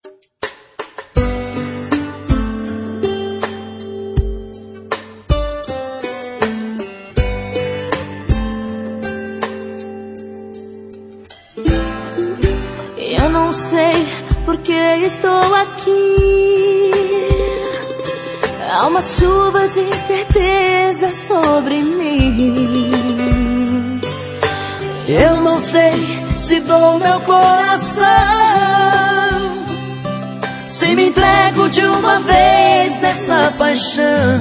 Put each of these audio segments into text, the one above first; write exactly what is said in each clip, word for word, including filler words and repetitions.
Eu não sei por que estou aqui. Há uma chuva de incerteza sobre mim. Eu não sei se dou meu coração, se me entrego de uma vez nessa paixão.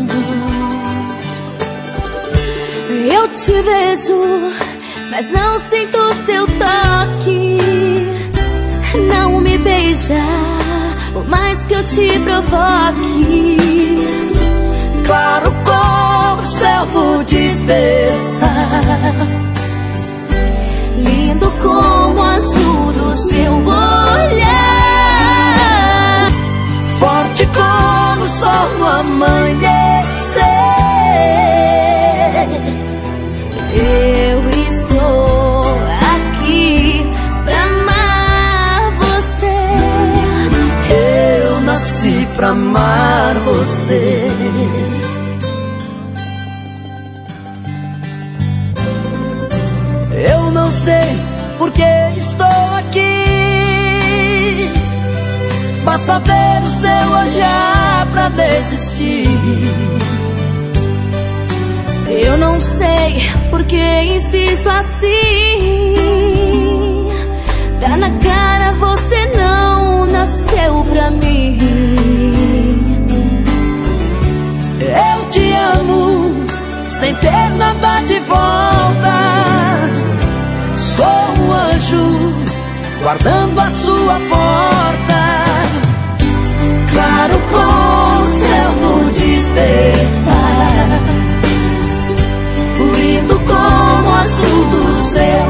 Eu te vejo, mas não sinto seu toque. Não me beija, por mais que eu te provoque. Claro como o céu no despertar, lindo como o azul do seu olhar, forte como o sol no amanhecer. Eu estou aqui pra amar você. Eu nasci pra amar você. Eu não sei por que estou aqui, basta ver o seu olhar pra desistir. Eu não sei por que insisto assim. Tá na cara, você não nasceu pra mim. Eu te amo sem ter nada de volta. Sou um anjo guardando a sua porta. Claro como o céu no despertar, lindo como o azul do seu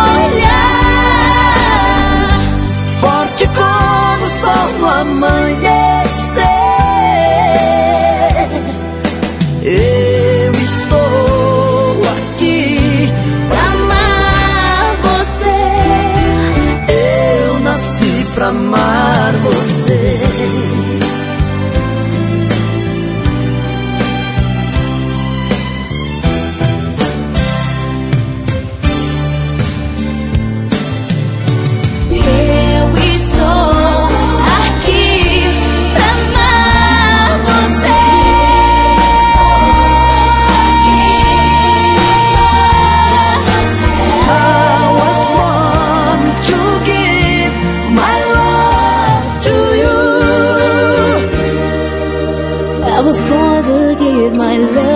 olhar, forte como o sol no amanhecer. Eu estou aqui pra amar você. Eu nasci pra amar você. I was born to give my love.